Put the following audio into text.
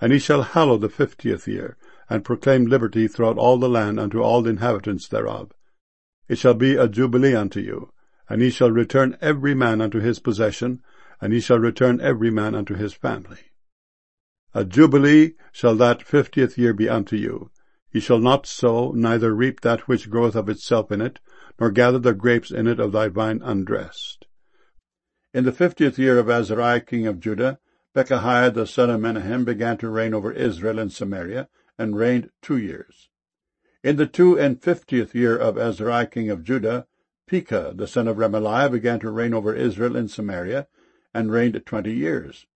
And he shall hallow the 50th year, and proclaim liberty throughout all the land unto all the inhabitants thereof. It shall be a jubilee unto you, and ye shall return every man unto his possession, and ye shall return every man unto his family. A jubilee shall that 50th year be unto you. Ye shall not sow, neither reap that which groweth of itself in it, nor gather the grapes in it of thy vine undressed. In the 50th year of Azariah king of Judah, Pekahiah the son of Menahem began to reign over Israel and Samaria, and reigned 2 years. In the 52nd year of Azariah king of Judah, Pekah the son of Remaliah began to reign over Israel and Samaria, and reigned 20 years.